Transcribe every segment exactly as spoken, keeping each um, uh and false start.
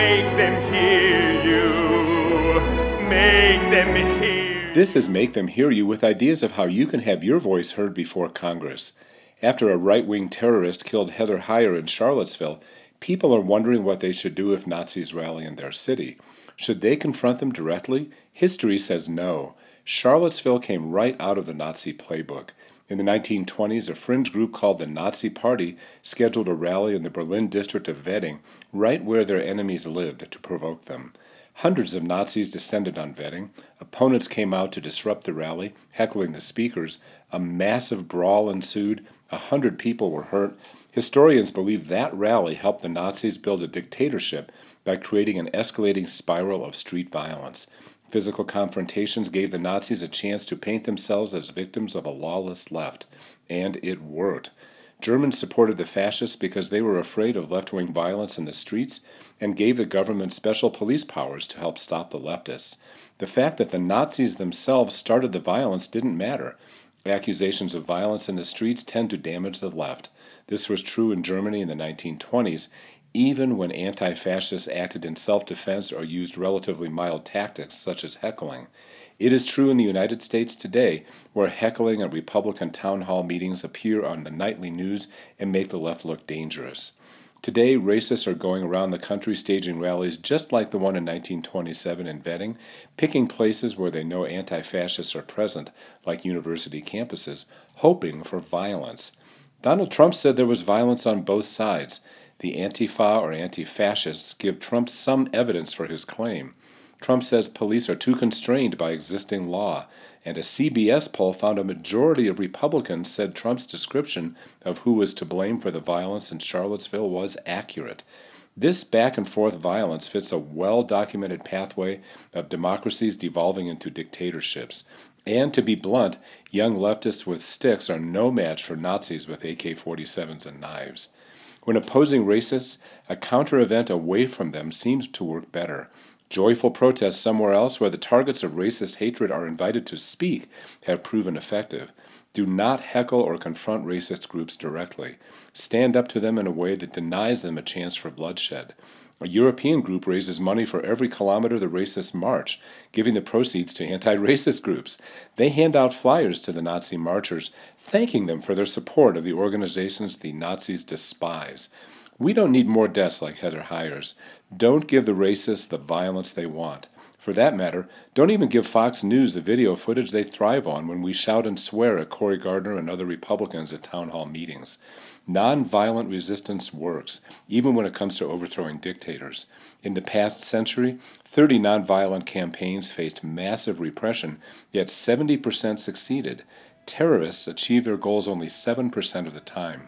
Make them hear you. Make them hear you. This is Make Them Hear You, with ideas of how you can have your voice heard before Congress. After a right-wing terrorist killed Heather Heyer in Charlottesville, people are wondering what they should do if Nazis rally in their city. Should they confront them directly? History says no. Charlottesville came right out of the Nazi playbook. In the nineteen twenties, a fringe group called the Nazi Party scheduled a rally in the Berlin district of Wedding, right where their enemies lived, to provoke them. Hundreds of Nazis descended on Wedding. Opponents came out to disrupt the rally, heckling the speakers. A massive brawl ensued. A hundred people were hurt. Historians believe that rally helped the Nazis build a dictatorship by creating an escalating spiral of street violence. Physical confrontations gave the Nazis a chance to paint themselves as victims of a lawless left. And it worked. Germans supported the fascists because they were afraid of left-wing violence in the streets and gave the government special police powers to help stop the leftists. The fact that the Nazis themselves started the violence didn't matter. Accusations of violence in the streets tend to damage the left. This was true in Germany in the nineteen twenties, even when anti-fascists acted in self-defense or used relatively mild tactics such as heckling. It is true in the United States today, where heckling at Republican town hall meetings appear on the nightly news and make the left look dangerous. Today, racists are going around the country staging rallies just like the one in nineteen twenty-seven in Wedding, picking places where they know anti-fascists are present, like university campuses, hoping for violence. Donald Trump said there was violence on both sides. The Antifa or anti-fascists give Trump some evidence for his claim. Trump says police are too constrained by existing law, and a C B S poll found a majority of Republicans said Trump's description of who was to blame for the violence in Charlottesville was accurate. This back-and-forth violence fits a well-documented pathway of democracies devolving into dictatorships. And to be blunt, young leftists with sticks are no match for Nazis with A K forty-sevens and knives. When opposing racists, a counter-event away from them seems to work better. Joyful protests somewhere else where the targets of racist hatred are invited to speak have proven effective. Do not heckle or confront racist groups directly. Stand up to them in a way that denies them a chance for bloodshed. A European group raises money for every kilometer the racists march, giving the proceeds to anti-racist groups. They hand out flyers to the Nazi marchers, thanking them for their support of the organizations the Nazis despise. We don't need more deaths like Heather Heyer's. Don't give the racists the violence they want. For that matter, don't even give Fox News the video footage they thrive on when we shout and swear at Cory Gardner and other Republicans at town hall meetings. Nonviolent resistance works, even when it comes to overthrowing dictators. In the past century, thirty nonviolent campaigns faced massive repression, yet seventy percent succeeded. Terrorists achieve their goals only seven percent of the time.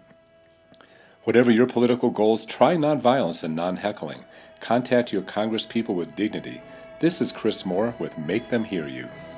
Whatever your political goals, try nonviolence and non-heckling. Contact your congresspeople with dignity. This is Chris Moore with Make Them Hear You.